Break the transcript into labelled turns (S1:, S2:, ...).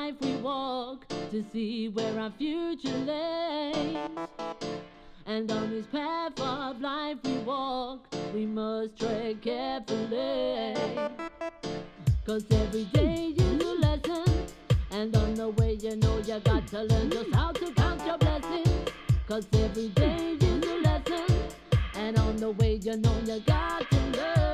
S1: life we walk to see where our future lays. And on this path of life we walk, we must tread carefully. 'Cause every day is a lesson, and on the way you know you got to learn just how to count your blessings. 'Cause every day is a lesson, and on the way you know you got to learn.